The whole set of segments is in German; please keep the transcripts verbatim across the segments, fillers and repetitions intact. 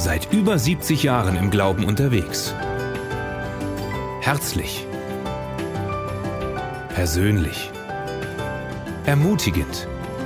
Seit über siebzig Jahren im Glauben unterwegs. Herzlich. Persönlich. Ermutigend.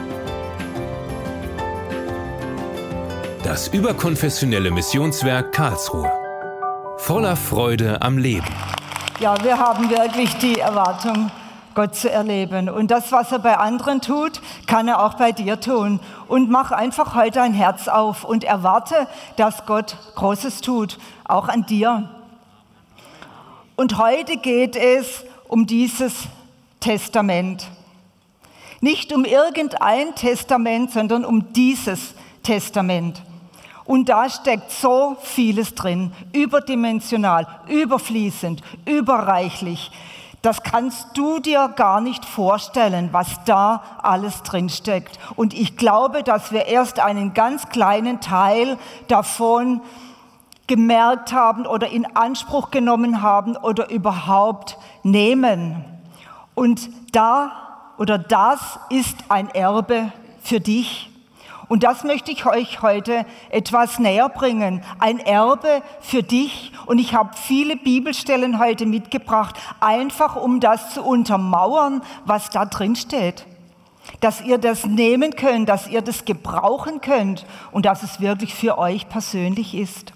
Das überkonfessionelle Missionswerk Karlsruhe. Voller Freude am Leben. Ja, wir haben wirklich die Erwartung, Gott zu erleben. Und das, was er bei anderen tut, kann er auch bei dir tun. Und mach einfach heute ein Herz auf und erwarte, dass Gott Großes tut, auch an dir. Und heute geht es um dieses Testament. Nicht um irgendein Testament, sondern um dieses Testament. Und da steckt so vieles drin, überdimensional, überfließend, überreichlich. Das kannst du dir gar nicht vorstellen, was da alles drin steckt. Und ich glaube, dass wir erst einen ganz kleinen Teil davon gemerkt haben oder in Anspruch genommen haben oder überhaupt nehmen. Und da oder das ist ein Erbe für dich. Und das möchte ich euch heute etwas näher bringen. Ein Erbe für dich. Und ich habe viele Bibelstellen heute mitgebracht, einfach um das zu untermauern, was da drin steht. Dass ihr das nehmen könnt, dass ihr das gebrauchen könnt und dass es wirklich für euch persönlich ist.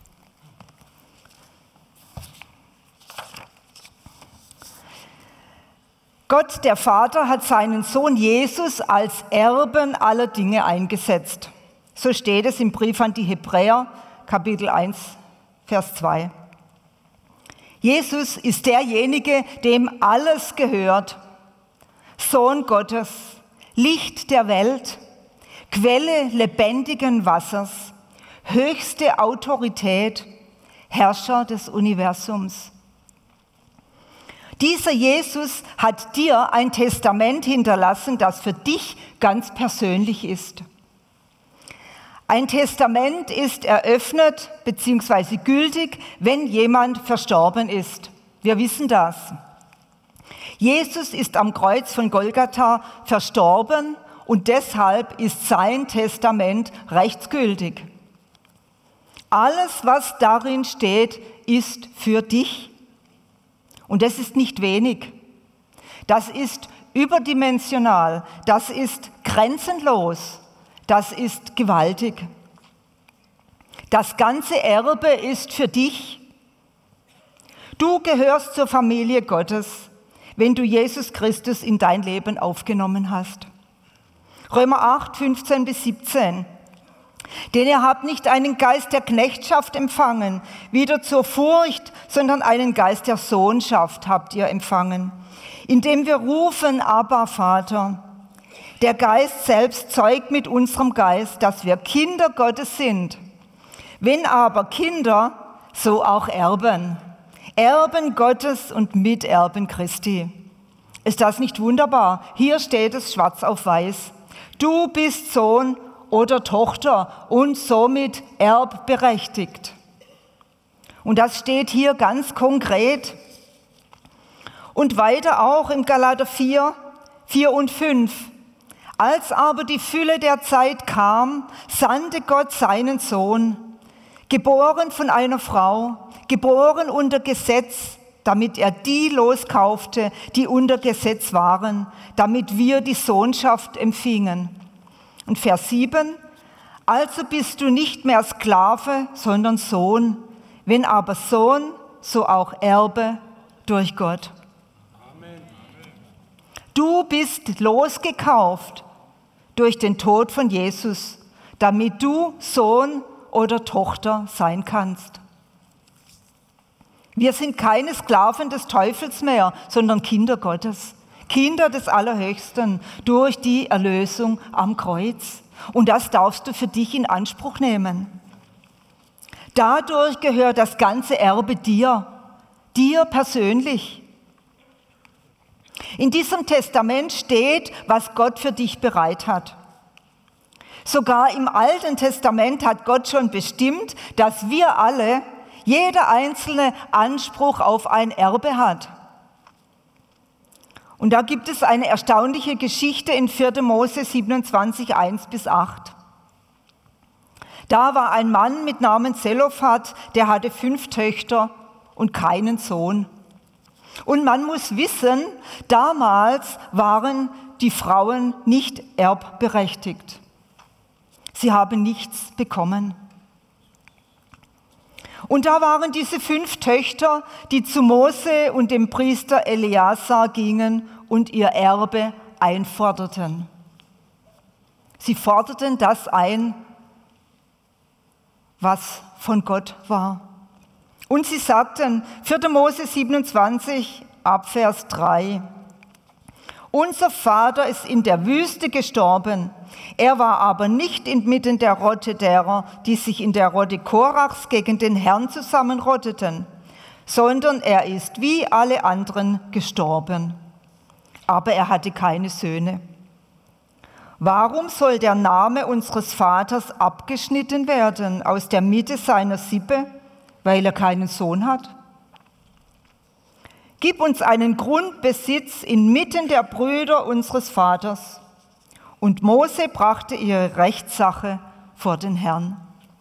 Gott, der Vater, hat seinen Sohn Jesus als Erben aller Dinge eingesetzt. So steht es im Brief an die Hebräer, Kapitel eins, Vers zwei. Jesus ist derjenige, dem alles gehört. Sohn Gottes, Licht der Welt, Quelle lebendigen Wassers, höchste Autorität, Herrscher des Universums. Dieser Jesus hat dir ein Testament hinterlassen, das für dich ganz persönlich ist. Ein Testament ist eröffnet bzw. gültig, wenn jemand verstorben ist. Wir wissen das. Jesus ist am Kreuz von Golgatha verstorben und deshalb ist sein Testament rechtsgültig. Alles, was darin steht, ist für dich. Und das ist nicht wenig. Das ist überdimensional. Das ist grenzenlos. Das ist gewaltig. Das ganze Erbe ist für dich. Du gehörst zur Familie Gottes, wenn du Jesus Christus in dein Leben aufgenommen hast. Römer acht, fünfzehn bis siebzehn. Denn ihr habt nicht einen Geist der Knechtschaft empfangen, wieder zur Furcht, sondern einen Geist der Sohnschaft habt ihr empfangen, indem wir rufen, Abba, Vater. Der Geist selbst zeugt mit unserem Geist, dass wir Kinder Gottes sind. Wenn aber Kinder, so auch Erben. Erben Gottes und Miterben Christi. Ist das nicht wunderbar? Hier steht es schwarz auf weiß. Du bist Sohn oder Tochter und somit erbberechtigt. Und das steht hier ganz konkret. Und weiter auch im Galater vier, vier und fünf. Als aber die Fülle der Zeit kam, sandte Gott seinen Sohn, geboren von einer Frau, geboren unter Gesetz, damit er die loskaufte, die unter Gesetz waren, damit wir die Sohnschaft empfingen. Und Vers sieben, also bist du nicht mehr Sklave, sondern Sohn. Wenn aber Sohn, so auch Erbe durch Gott. Amen. Du bist losgekauft durch den Tod von Jesus, damit du Sohn oder Tochter sein kannst. Wir sind keine Sklaven des Teufels mehr, sondern Kinder Gottes. Kinder des Allerhöchsten durch die Erlösung am Kreuz. Und das darfst du für dich in Anspruch nehmen. Dadurch gehört das ganze Erbe dir, dir persönlich. In diesem Testament steht, was Gott für dich bereit hat. Sogar im Alten Testament hat Gott schon bestimmt, dass wir alle, jeder einzelne Anspruch auf ein Erbe hat. Und da gibt es eine erstaunliche Geschichte in vierter Mose siebenundzwanzig, eins bis acht. Da war ein Mann mit Namen Zelophat, der hatte fünf Töchter und keinen Sohn. Und man muss wissen, damals waren die Frauen nicht erbberechtigt. Sie haben nichts bekommen. Und da waren diese fünf Töchter, die zu Mose und dem Priester Eleazar gingen und ihr Erbe einforderten. Sie forderten das ein, was von Gott war. Und sie sagten, vierter Mose siebenundzwanzig, Abvers drei, unser Vater ist in der Wüste gestorben. Er war aber nicht inmitten der Rotte derer, die sich in der Rotte Korachs gegen den Herrn zusammenrotteten, sondern er ist wie alle anderen gestorben. Aber er hatte keine Söhne. Warum soll der Name unseres Vaters abgeschnitten werden aus der Mitte seiner Sippe, weil er keinen Sohn hat? Gib uns einen Grundbesitz inmitten der Brüder unseres Vaters. Und Mose brachte ihre Rechtssache vor den Herrn.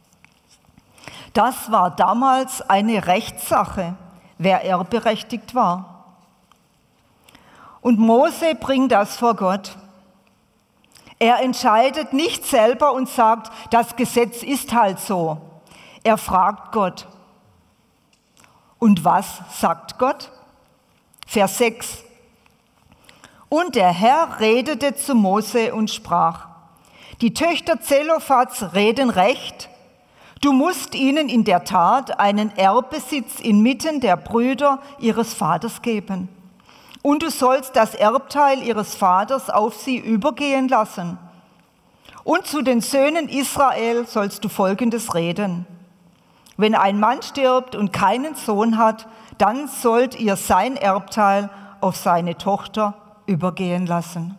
Das war damals eine Rechtssache, wer erbberechtigt war. Und Mose bringt das vor Gott. Er entscheidet nicht selber und sagt, das Gesetz ist halt so. Er fragt Gott. Und was sagt Gott? Vers sechs. Und der Herr redete zu Mose und sprach, die Töchter Zelophats reden recht, du musst ihnen in der Tat einen Erbbesitz inmitten der Brüder ihres Vaters geben. Und du sollst das Erbteil ihres Vaters auf sie übergehen lassen. Und zu den Söhnen Israel sollst du Folgendes reden. Wenn ein Mann stirbt und keinen Sohn hat, dann sollt ihr sein Erbteil auf seine Tochter übergehen lassen.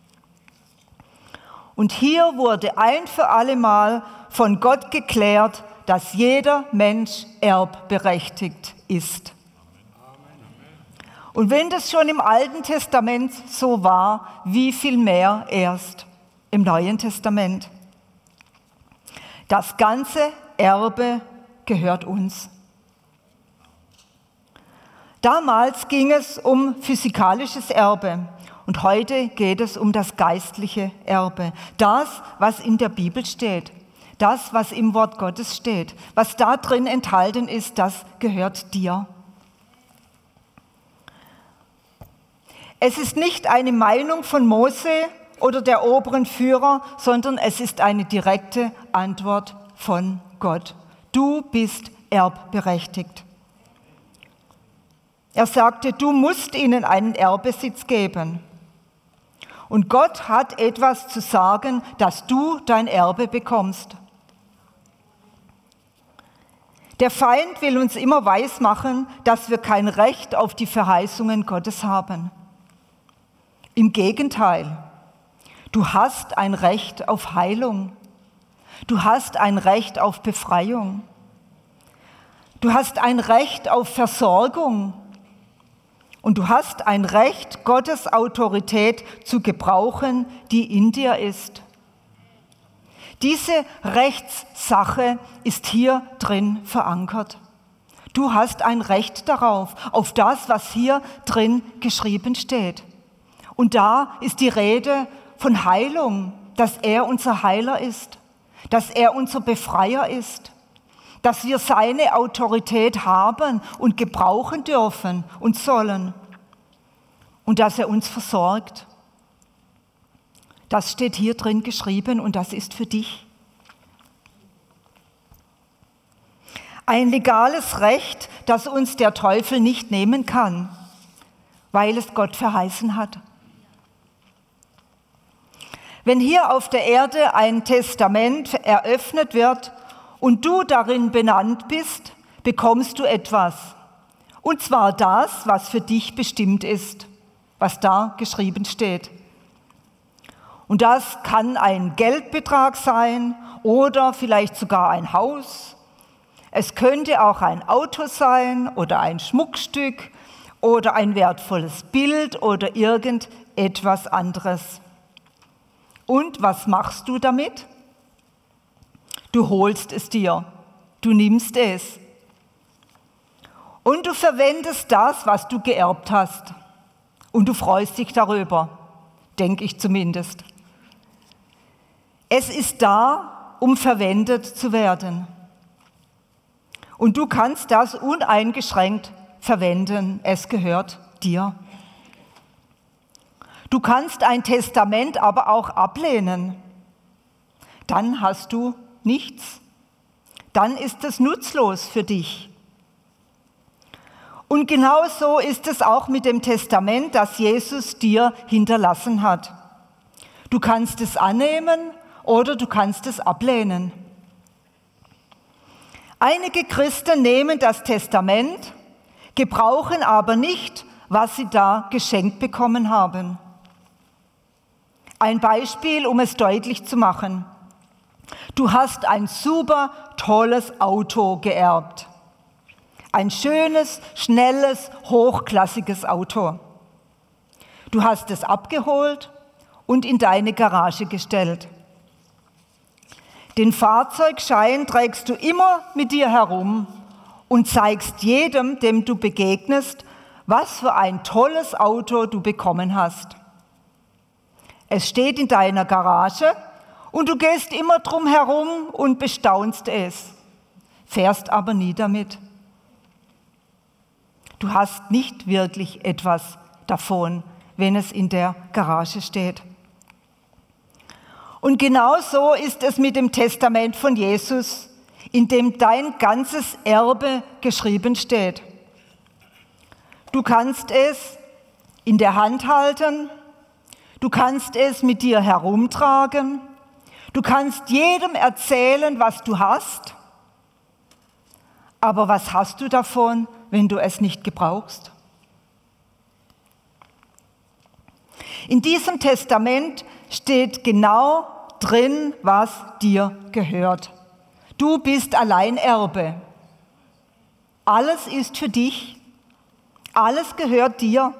Und hier wurde ein für allemal von Gott geklärt, dass jeder Mensch erbberechtigt ist. Und wenn das schon im Alten Testament so war, wie viel mehr erst im Neuen Testament. Das ganze Erbe gehört uns. Damals ging es um physikalisches Erbe und heute geht es um das geistliche Erbe. Das, was in der Bibel steht, das, was im Wort Gottes steht, was da drin enthalten ist, das gehört dir. Es ist nicht eine Meinung von Mose oder der oberen Führer, sondern es ist eine direkte Antwort von Gott. Du bist erbberechtigt. Er sagte, du musst ihnen einen Erbbesitz geben. Und Gott hat etwas zu sagen, dass du dein Erbe bekommst. Der Feind will uns immer weismachen, dass wir kein Recht auf die Verheißungen Gottes haben. Im Gegenteil, du hast ein Recht auf Heilung. Du hast ein Recht auf Befreiung. Du hast ein Recht auf Versorgung. Und du hast ein Recht, Gottes Autorität zu gebrauchen, die in dir ist. Diese Rechtssache ist hier drin verankert. Du hast ein Recht darauf, auf das, was hier drin geschrieben steht. Und da ist die Rede von Heilung, dass er unser Heiler ist, dass er unser Befreier ist, dass wir seine Autorität haben und gebrauchen dürfen und sollen und dass er uns versorgt. Das steht hier drin geschrieben und das ist für dich. Ein legales Recht, das uns der Teufel nicht nehmen kann, weil es Gott verheißen hat. Wenn hier auf der Erde ein Testament eröffnet wird und du darin benannt bist, bekommst du etwas. Und zwar das, was für dich bestimmt ist, was da geschrieben steht. Und das kann ein Geldbetrag sein oder vielleicht sogar ein Haus. Es könnte auch ein Auto sein oder ein Schmuckstück oder ein wertvolles Bild oder irgendetwas anderes. Und was machst du damit? Du holst es dir, du nimmst es. Und du verwendest das, was du geerbt hast. Und du freust dich darüber, denke ich zumindest. Es ist da, um verwendet zu werden. Und du kannst das uneingeschränkt verwenden. Es gehört dir. Du kannst ein Testament aber auch ablehnen. Dann hast du nichts. Dann ist es nutzlos für dich. Und genau so ist es auch mit dem Testament, das Jesus dir hinterlassen hat. Du kannst es annehmen oder du kannst es ablehnen. Einige Christen nehmen das Testament, gebrauchen aber nicht, was sie da geschenkt bekommen haben. Ein Beispiel, um es deutlich zu machen. Du hast ein super tolles Auto geerbt. Ein schönes, schnelles, hochklassiges Auto. Du hast es abgeholt und in deine Garage gestellt. Den Fahrzeugschein trägst du immer mit dir herum und zeigst jedem, dem du begegnest, was für ein tolles Auto du bekommen hast. Es steht in deiner Garage und du gehst immer drum herum und bestaunst es, fährst aber nie damit. Du hast nicht wirklich etwas davon, wenn es in der Garage steht. Und genau so ist es mit dem Testament von Jesus, in dem dein ganzes Erbe geschrieben steht. Du kannst es in der Hand halten, du kannst es mit dir herumtragen, du kannst jedem erzählen, was du hast, aber was hast du davon, wenn du es nicht gebrauchst? In diesem Testament steht genau drin, was dir gehört. Du bist Alleinerbe. Alles ist für dich. Alles gehört dir.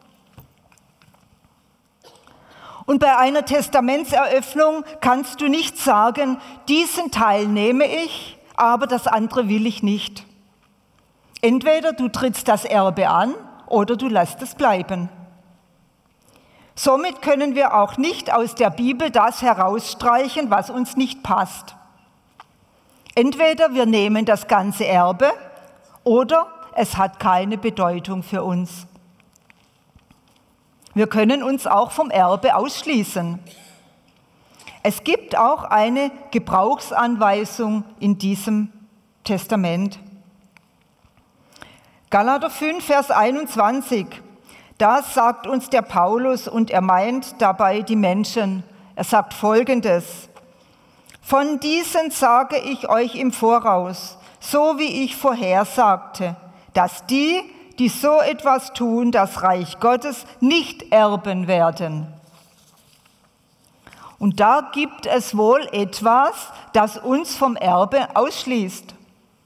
Und bei einer Testamentseröffnung kannst du nicht sagen, diesen Teil nehme ich, aber das andere will ich nicht. Entweder du trittst das Erbe an oder du lässt es bleiben. Somit können wir auch nicht aus der Bibel das herausstreichen, was uns nicht passt. Entweder wir nehmen das ganze Erbe oder es hat keine Bedeutung für uns. Wir können uns auch vom Erbe ausschließen. Es gibt auch eine Gebrauchsanweisung in diesem Testament. Galater fünf, Vers einundzwanzig. Das sagt uns der Paulus und er meint dabei die Menschen. Er sagt Folgendes: Von diesen sage ich euch im Voraus, so wie ich vorhersagte, dass die, die so etwas tun, das Reich Gottes nicht erben werden. Und da gibt es wohl etwas, das uns vom Erbe ausschließt.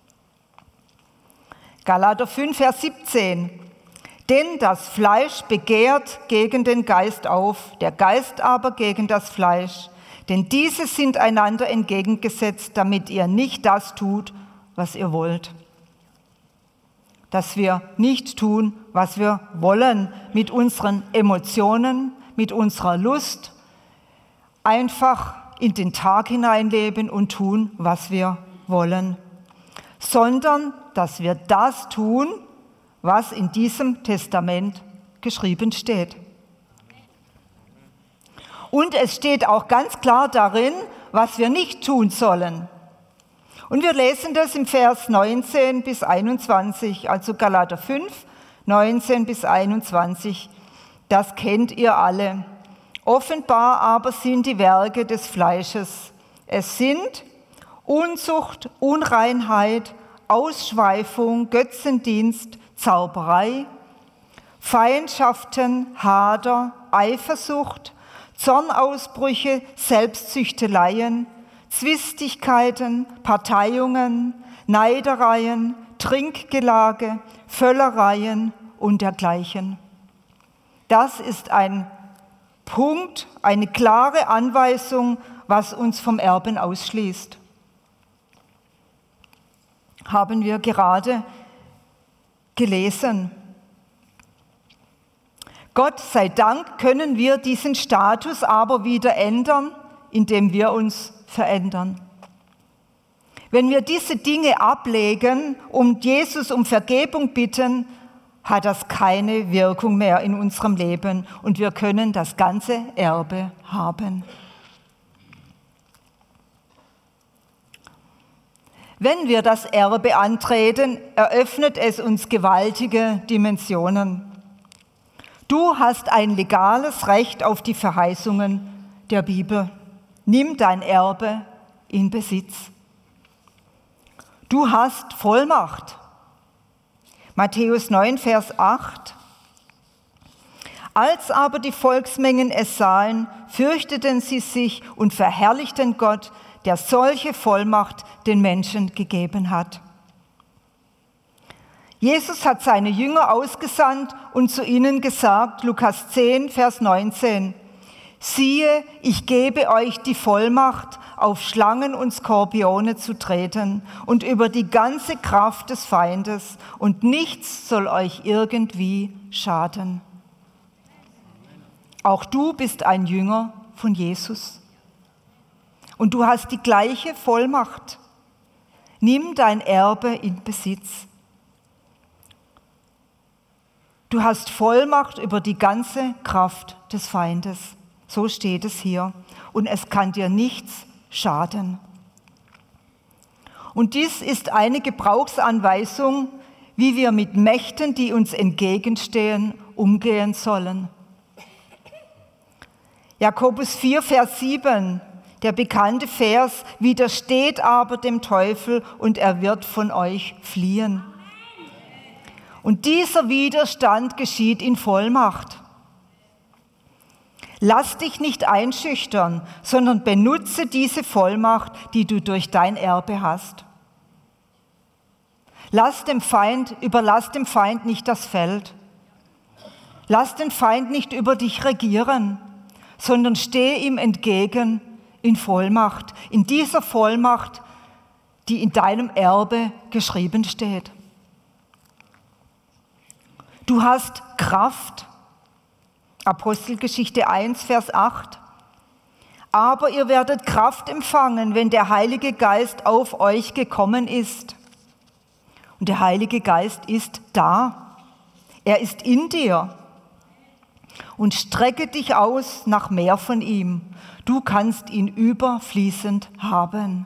Galater fünf, Vers siebzehn. Denn das Fleisch begehrt gegen den Geist auf, der Geist aber gegen das Fleisch. Denn diese sind einander entgegengesetzt, damit ihr nicht das tut, was ihr wollt. Dass wir nicht tun, was wir wollen, mit unseren Emotionen, mit unserer Lust, einfach in den Tag hineinleben und tun, was wir wollen, sondern dass wir das tun, was in diesem Testament geschrieben steht. Und es steht auch ganz klar darin, was wir nicht tun sollen. Und wir lesen das im Vers neunzehn bis einundzwanzig, also Galater fünf, neunzehn bis einundzwanzig. Das kennt ihr alle. Offenbar aber sind die Werke des Fleisches. Es sind Unzucht, Unreinheit, Ausschweifung, Götzendienst, Zauberei, Feindschaften, Hader, Eifersucht, Zornausbrüche, Selbstzüchteleien, Zwistigkeiten, Parteiungen, Neidereien, Trinkgelage, Völlereien und dergleichen. Das ist ein Punkt, eine klare Anweisung, was uns vom Erben ausschließt. haben wir gerade gelesen. Gott sei Dank können wir diesen Status aber wieder ändern, indem wir uns verändern. Wenn wir diese Dinge ablegen und Jesus um Vergebung bitten, hat das keine Wirkung mehr in unserem Leben und wir können das ganze Erbe haben. Wenn wir das Erbe antreten, eröffnet es uns gewaltige Dimensionen. Du hast ein legales Recht auf die Verheißungen der Bibel. Nimm dein Erbe in Besitz. Du hast Vollmacht. Matthäus neun, Vers acht. Als aber die Volksmengen es sahen, fürchteten sie sich und verherrlichten Gott, der solche Vollmacht den Menschen gegeben hat. Jesus hat seine Jünger ausgesandt und zu ihnen gesagt, Lukas zehn, Vers neunzehn, siehe, ich gebe euch die Vollmacht, auf Schlangen und Skorpione zu treten und über die ganze Kraft des Feindes, und nichts soll euch irgendwie schaden. Auch du bist ein Jünger von Jesus. Und du hast die gleiche Vollmacht. Nimm dein Erbe in Besitz. Du hast Vollmacht über die ganze Kraft des Feindes. So steht es hier. Und es kann dir nichts schaden. Und dies ist eine Gebrauchsanweisung, wie wir mit Mächten, die uns entgegenstehen, umgehen sollen. Jakobus vier, Vers sieben, der bekannte Vers, widersteht aber dem Teufel und er wird von euch fliehen. Und dieser Widerstand geschieht in Vollmacht. Lass dich nicht einschüchtern, sondern benutze diese Vollmacht, die du durch dein Erbe hast. Lass dem Feind, überlass dem Feind nicht das Feld. Lass den Feind nicht über dich regieren, sondern steh ihm entgegen in Vollmacht, in dieser Vollmacht, die in deinem Erbe geschrieben steht. Du hast Kraft. Apostelgeschichte eins, Vers acht. Aber ihr werdet Kraft empfangen, wenn der Heilige Geist auf euch gekommen ist. Und der Heilige Geist ist da. Er ist in dir. Und strecke dich aus nach mehr von ihm. Du kannst ihn überfließend haben.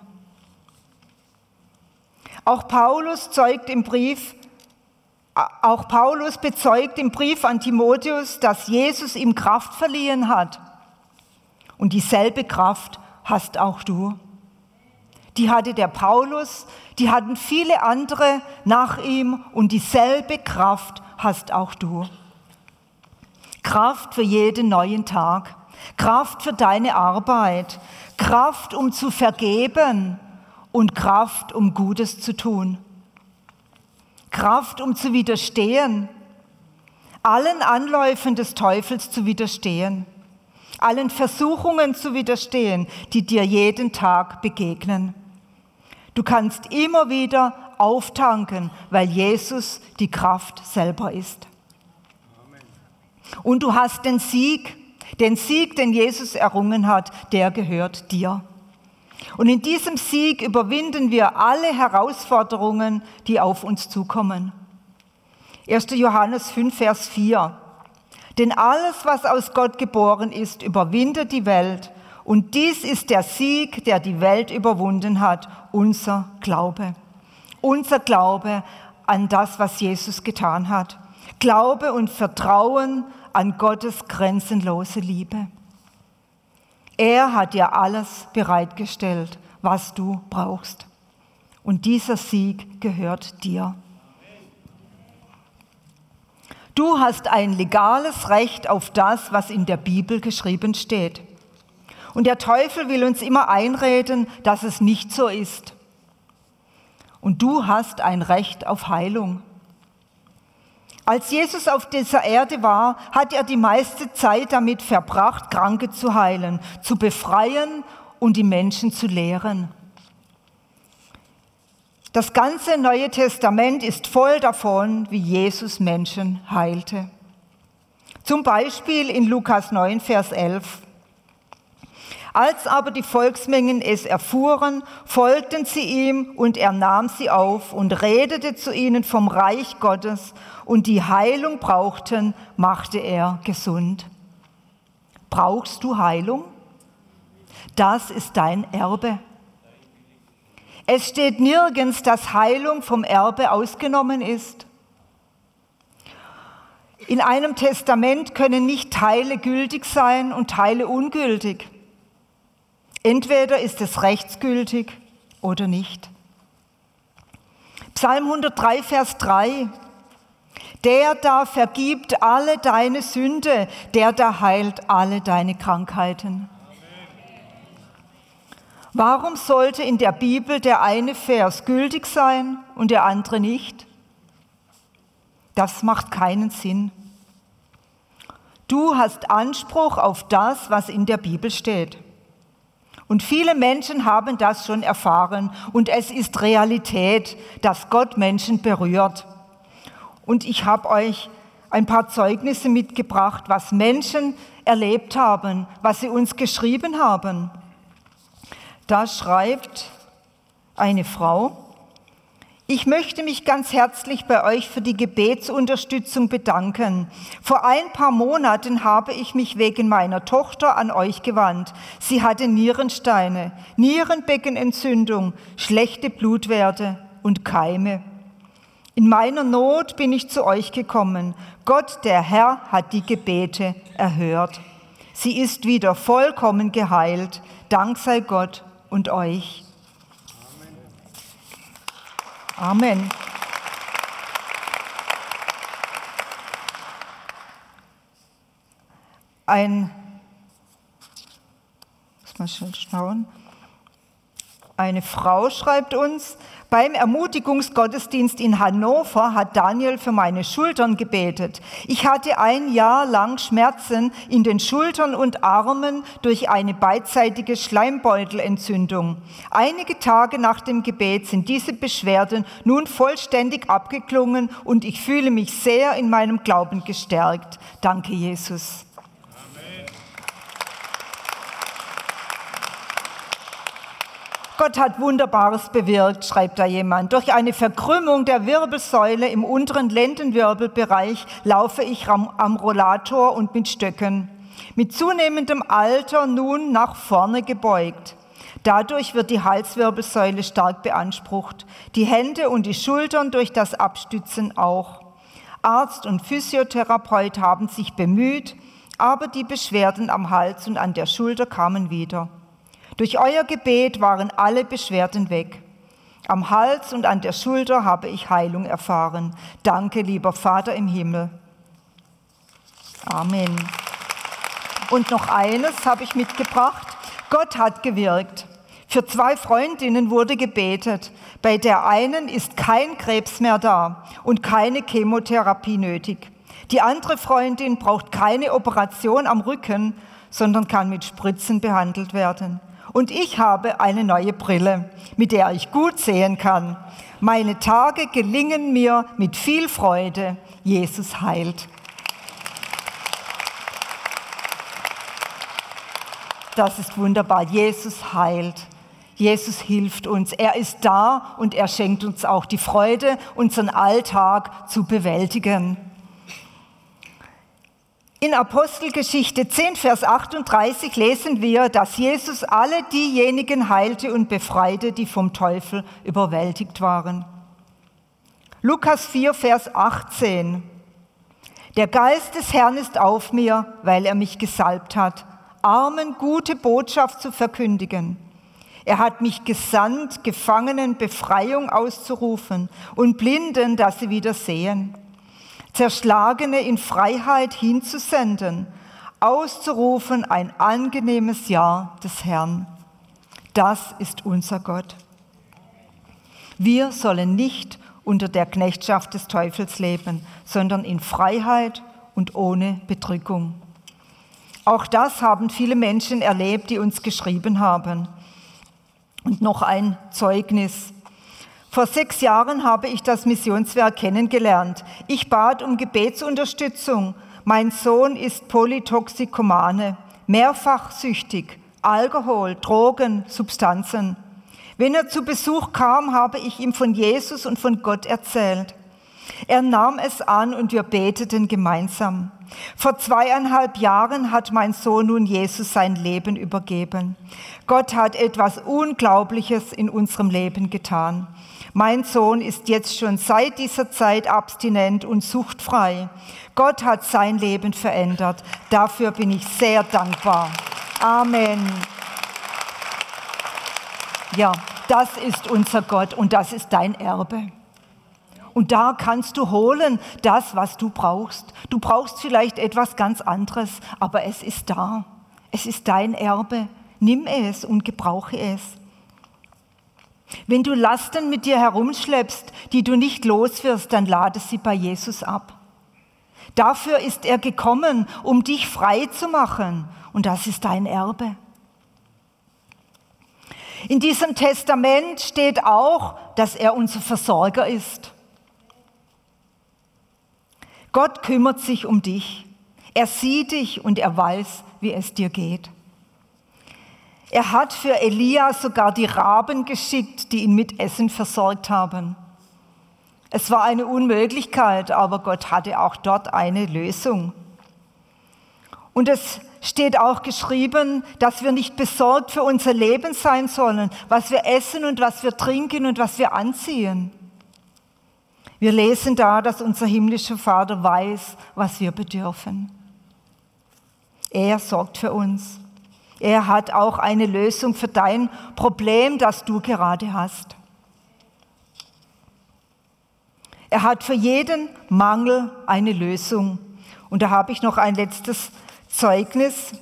Auch Paulus zeugt im Brief, Auch Paulus bezeugt im Brief an Timotheus, dass Jesus ihm Kraft verliehen hat. Und dieselbe Kraft hast auch du. Die hatte der Paulus, die hatten viele andere nach ihm und dieselbe Kraft hast auch du. Kraft für jeden neuen Tag, Kraft für deine Arbeit, Kraft, um zu vergeben und Kraft, um Gutes zu tun. Kraft, um zu widerstehen, allen Anläufen des Teufels zu widerstehen, allen Versuchungen zu widerstehen, die dir jeden Tag begegnen. Du kannst immer wieder auftanken, weil Jesus die Kraft selber ist. Und du hast den Sieg, den Sieg, den Jesus errungen hat, der gehört dir. Und in diesem Sieg überwinden wir alle Herausforderungen, die auf uns zukommen. erster Johannes fünf, Vers vier. Denn alles, was aus Gott geboren ist, überwindet die Welt. Und dies ist der Sieg, der die Welt überwunden hat, unser Glaube. Unser Glaube an das, was Jesus getan hat. Glaube und Vertrauen an Gottes grenzenlose Liebe. Er hat dir alles bereitgestellt, was du brauchst. Und dieser Sieg gehört dir. Du hast ein legales Recht auf das, was in der Bibel geschrieben steht. Und der Teufel will uns immer einreden, dass es nicht so ist. Und du hast ein Recht auf Heilung. Als Jesus auf dieser Erde war, hat er die meiste Zeit damit verbracht, Kranke zu heilen, zu befreien und die Menschen zu lehren. Das ganze Neue Testament ist voll davon, wie Jesus Menschen heilte. Zum Beispiel in Lukas neun, Vers elf. Als aber die Volksmengen es erfuhren, folgten sie ihm und er nahm sie auf und redete zu ihnen vom Reich Gottes und die Heilung brauchten, machte er gesund. Brauchst du Heilung? Das ist dein Erbe. Es steht nirgends, dass Heilung vom Erbe ausgenommen ist. In einem Testament können nicht Teile gültig sein und Teile ungültig. Entweder ist es rechtsgültig oder nicht. Psalm hundertdrei, Vers drei. Der da vergibt alle deine Sünde, der da heilt alle deine Krankheiten. Warum sollte in der Bibel der eine Vers gültig sein und der andere nicht? Das macht keinen Sinn. Du hast Anspruch auf das, was in der Bibel steht. Und viele Menschen haben das schon erfahren und es ist Realität, dass Gott Menschen berührt. Und ich habe euch ein paar Zeugnisse mitgebracht, was Menschen erlebt haben, was sie uns geschrieben haben. Da schreibt eine Frau: Ich möchte mich ganz herzlich bei euch für die Gebetsunterstützung bedanken. Vor ein paar Monaten habe ich mich wegen meiner Tochter an euch gewandt. Sie hatte Nierensteine, Nierenbeckenentzündung, schlechte Blutwerte und Keime. In meiner Not bin ich zu euch gekommen. Gott, der Herr, hat die Gebete erhört. Sie ist wieder vollkommen geheilt. Dank sei Gott und euch. Amen. Ein, muss man schon schauen. Eine Frau schreibt uns: Beim Ermutigungsgottesdienst in Hannover hat Daniel für meine Schultern gebetet. Ich hatte ein Jahr lang Schmerzen in den Schultern und Armen durch eine beidseitige Schleimbeutelentzündung. Einige Tage nach dem Gebet sind diese Beschwerden nun vollständig abgeklungen und ich fühle mich sehr in meinem Glauben gestärkt. Danke, Jesus. Gott hat Wunderbares bewirkt, schreibt da jemand. Durch eine Verkrümmung der Wirbelsäule im unteren Lendenwirbelbereich laufe ich am, am Rollator und mit Stöcken. Mit zunehmendem Alter nun nach vorne gebeugt. Dadurch wird die Halswirbelsäule stark beansprucht, die Hände und die Schultern durch das Abstützen auch. Arzt und Physiotherapeut haben sich bemüht, aber die Beschwerden am Hals und an der Schulter kamen wieder. Durch euer Gebet waren alle Beschwerden weg. Am Hals und an der Schulter habe ich Heilung erfahren. Danke, lieber Vater im Himmel. Amen. Und noch eines habe ich mitgebracht. Gott hat gewirkt. Für zwei Freundinnen wurde gebetet. Bei der einen ist kein Krebs mehr da und keine Chemotherapie nötig. Die andere Freundin braucht keine Operation am Rücken, sondern kann mit Spritzen behandelt werden. Und ich habe eine neue Brille, mit der ich gut sehen kann. Meine Tage gelingen mir mit viel Freude. Jesus heilt. Das ist wunderbar. Jesus heilt. Jesus hilft uns. Er ist da und er schenkt uns auch die Freude, unseren Alltag zu bewältigen. In Apostelgeschichte zehn, Vers achtunddreißig lesen wir, dass Jesus alle diejenigen heilte und befreite, die vom Teufel überwältigt waren. Lukas vier, Vers achtzehn. Der Geist des Herrn ist auf mir, weil er mich gesalbt hat, Armen gute Botschaft zu verkündigen. Er hat mich gesandt, Gefangenen Befreiung auszurufen und Blinden, dass sie wieder sehen. Zerschlagene in Freiheit hinzusenden, auszurufen ein angenehmes Jahr des Herrn. Das ist unser Gott. Wir sollen nicht unter der Knechtschaft des Teufels leben, sondern in Freiheit und ohne Bedrückung. Auch das haben viele Menschen erlebt, die uns geschrieben haben. Und noch ein Zeugnis. Vor sechs Jahren habe ich das Missionswerk kennengelernt. Ich bat um Gebetsunterstützung. Mein Sohn ist Polytoxikomane, mehrfach süchtig, Alkohol, Drogen, Substanzen. Wenn er zu Besuch kam, habe ich ihm von Jesus und von Gott erzählt. Er nahm es an und wir beteten gemeinsam. Vor zweieinhalb Jahren hat mein Sohn nun Jesus sein Leben übergeben. Gott hat etwas Unglaubliches in unserem Leben getan. Mein Sohn ist jetzt schon seit dieser Zeit abstinent und suchtfrei. Gott hat sein Leben verändert. Dafür bin ich sehr dankbar. Amen. Ja, das ist unser Gott und das ist dein Erbe. Und da kannst du holen das, was du brauchst. Du brauchst vielleicht etwas ganz anderes, aber es ist da. Es ist dein Erbe. Nimm es und gebrauche es. Wenn du Lasten mit dir herumschleppst, die du nicht los wirst, dann lade sie bei Jesus ab. Dafür ist er gekommen, um dich frei zu machen. Und das ist dein Erbe. In diesem Testament steht auch, dass er unser Versorger ist. Gott kümmert sich um dich. Er sieht dich und er weiß, wie es dir geht. Er hat für Elia sogar die Raben geschickt, die ihn mit Essen versorgt haben. Es war eine Unmöglichkeit, aber Gott hatte auch dort eine Lösung. Und es steht auch geschrieben, dass wir nicht besorgt für unser Leben sein sollen, was wir essen und was wir trinken und was wir anziehen. Wir lesen da, dass unser himmlischer Vater weiß, was wir bedürfen. Er sorgt für uns. Er hat auch eine Lösung für dein Problem, das du gerade hast. Er hat für jeden Mangel eine Lösung. Und da habe ich noch ein letztes Zeugnis.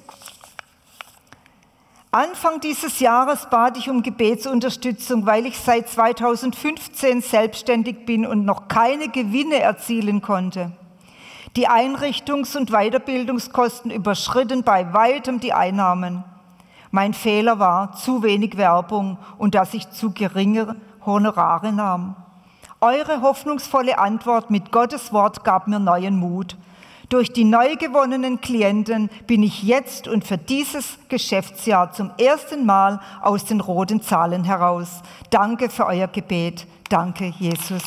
Anfang dieses Jahres bat ich um Gebetsunterstützung, weil ich seit zweitausendfünfzehn selbstständig bin und noch keine Gewinne erzielen konnte. Die Einrichtungs- und Weiterbildungskosten überschritten bei weitem die Einnahmen. Mein Fehler war zu wenig Werbung und dass ich zu geringe Honorare nahm. Eure hoffnungsvolle Antwort mit Gottes Wort gab mir neuen Mut. Durch die neu gewonnenen Klienten bin ich jetzt und für dieses Geschäftsjahr zum ersten Mal aus den roten Zahlen heraus. Danke für euer Gebet. Danke, Jesus.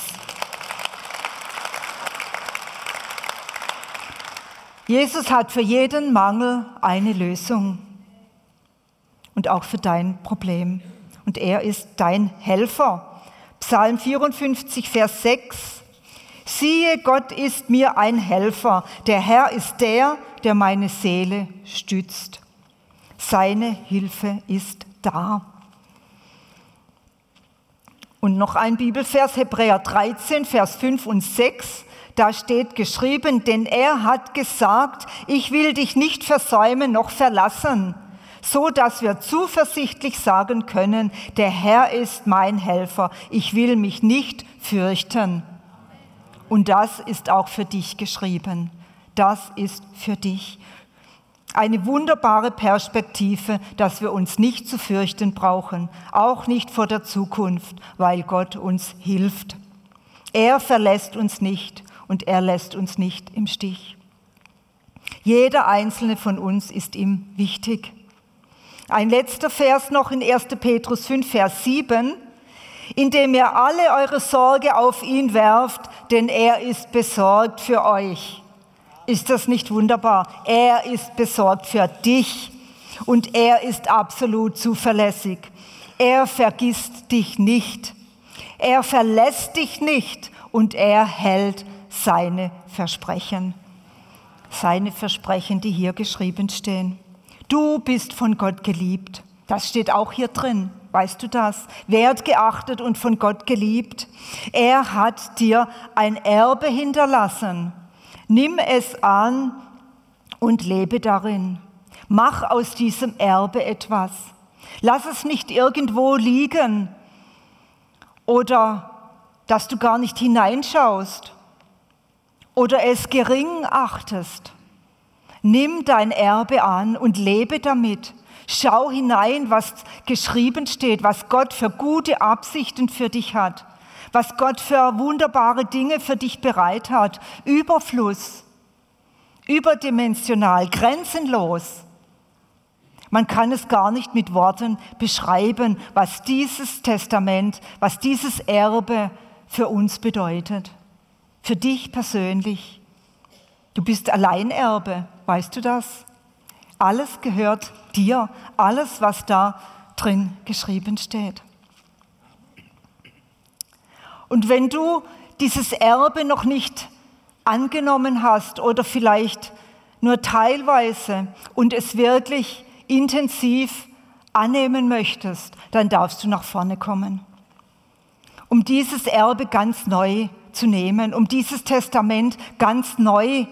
Jesus hat für jeden Mangel eine Lösung und auch für dein Problem. Und er ist dein Helfer. Psalm vierundfünfzig, Vers sechs. Siehe, Gott ist mir ein Helfer. Der Herr ist der, der meine Seele stützt. Seine Hilfe ist da. Und noch ein Bibelvers, Hebräer dreizehn, Vers fünf und sechs. Da steht geschrieben, denn er hat gesagt, ich will dich nicht versäumen noch verlassen, so dass wir zuversichtlich sagen können, der Herr ist mein Helfer, ich will mich nicht fürchten. Und das ist auch für dich geschrieben. Das ist für dich. Eine wunderbare Perspektive, dass wir uns nicht zu fürchten brauchen, auch nicht vor der Zukunft, weil Gott uns hilft. Er verlässt uns nicht und er lässt uns nicht im Stich. Jeder einzelne von uns ist ihm wichtig. Ein letzter Vers noch in erster Petrus fünf, Vers sieben. Indem ihr alle eure Sorge auf ihn werft, denn er ist besorgt für euch. Ist das nicht wunderbar? Er ist besorgt für dich und er ist absolut zuverlässig. Er vergisst dich nicht. Er verlässt dich nicht und er hält seine Versprechen. Seine Versprechen, die hier geschrieben stehen. Du bist von Gott geliebt. Das steht auch hier drin. Weißt du das? Wertgeachtet und von Gott geliebt. Er hat dir ein Erbe hinterlassen. Nimm es an und lebe darin. Mach aus diesem Erbe etwas. Lass es nicht irgendwo liegen oder dass du gar nicht hineinschaust oder es gering achtest. Nimm dein Erbe an und lebe damit. Schau hinein, was geschrieben steht, was Gott für gute Absichten für dich hat. was Gott für wunderbare Dinge für dich bereit hat. Überfluss, überdimensional, grenzenlos. Man kann es gar nicht mit Worten beschreiben, was dieses Testament, was dieses Erbe für uns bedeutet. Für dich persönlich. Du bist Alleinerbe, weißt du das? Alles gehört dir, alles, was da drin geschrieben steht. Und wenn du dieses Erbe noch nicht angenommen hast oder vielleicht nur teilweise und es wirklich intensiv annehmen möchtest, dann darfst du nach vorne kommen, um dieses Erbe ganz neu zu nehmen, um dieses Testament ganz neu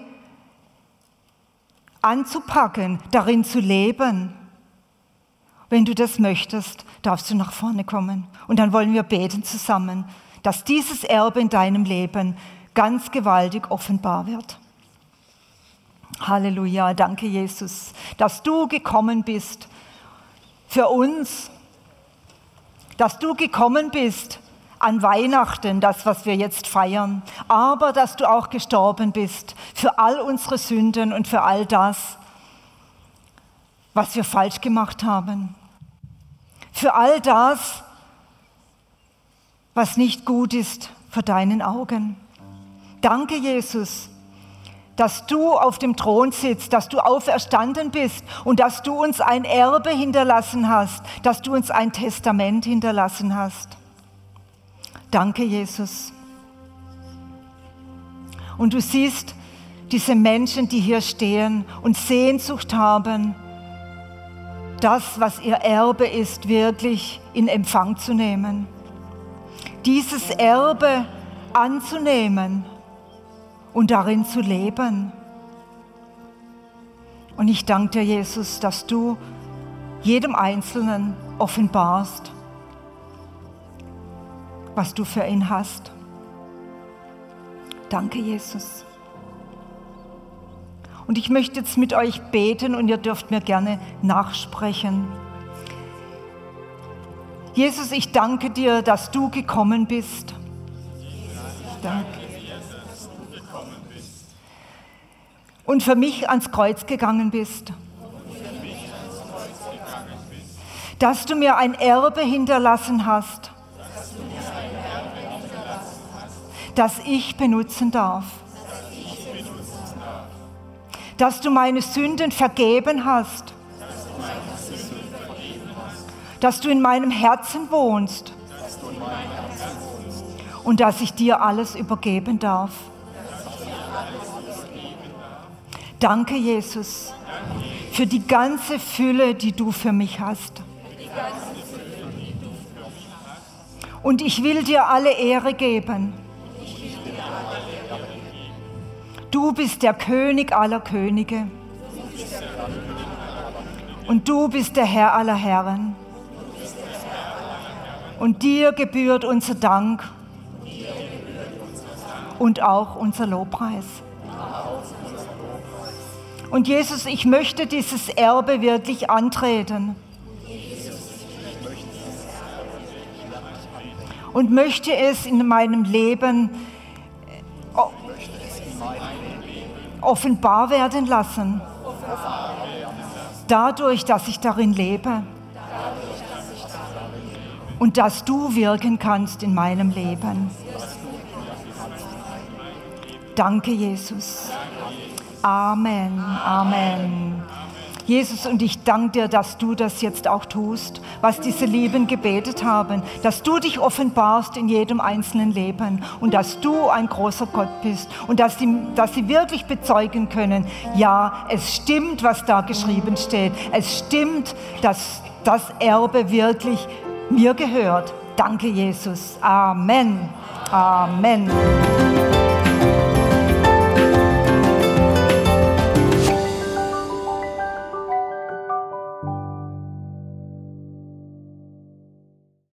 anzupacken, darin zu leben. Wenn du das möchtest, darfst du nach vorne kommen. Und dann wollen wir beten zusammen, dass dieses Erbe in deinem Leben ganz gewaltig offenbar wird. Halleluja, danke Jesus, dass du gekommen bist für uns, dass du gekommen bist an Weihnachten, das, was wir jetzt feiern, aber dass du auch gestorben bist für all unsere Sünden und für all das, was wir falsch gemacht haben. Für all das, was nicht gut ist vor deinen Augen. Danke, Jesus, dass du auf dem Thron sitzt, dass du auferstanden bist und dass du uns ein Erbe hinterlassen hast, dass du uns ein Testament hinterlassen hast. Danke, Jesus. Und du siehst diese Menschen, die hier stehen und Sehnsucht haben, das, was ihr Erbe ist, wirklich in Empfang zu nehmen. Dieses Erbe anzunehmen und darin zu leben. Und ich danke dir, Jesus, dass du jedem Einzelnen offenbarst, was du für ihn hast. Danke, Jesus. Und ich möchte jetzt mit euch beten und ihr dürft mir gerne nachsprechen. Jesus, ich danke dir, dass du gekommen bist. Danke. Und für mich ans Kreuz gegangen bist. Dass du mir ein Erbe hinterlassen hast, das ich benutzen darf. Dass du meine Sünden vergeben hast. Dass du in meinem Herzen wohnst. Und dass ich dir alles übergeben darf. Danke, Jesus, für die ganze Fülle, die du für mich hast. Und ich will dir alle Ehre geben. Du bist der König aller Könige. Und du bist der Herr aller Herren. Und dir gebührt unser Dank und auch unser Lobpreis. Und Jesus, ich möchte dieses Erbe wirklich antreten. Und möchte es in meinem Leben offenbar werden lassen. Dadurch, dass ich darin lebe. Und dass du wirken kannst in meinem Leben. Danke, Jesus. Amen, Amen. Jesus, und ich danke dir, dass du das jetzt auch tust, was diese Lieben gebetet haben, dass du dich offenbarst in jedem einzelnen Leben und dass du ein großer Gott bist und dass sie, dass sie wirklich bezeugen können, ja, es stimmt, was da geschrieben steht. Es stimmt, dass das Erbe wirklich mir gehört. Danke, Jesus. Amen. Amen.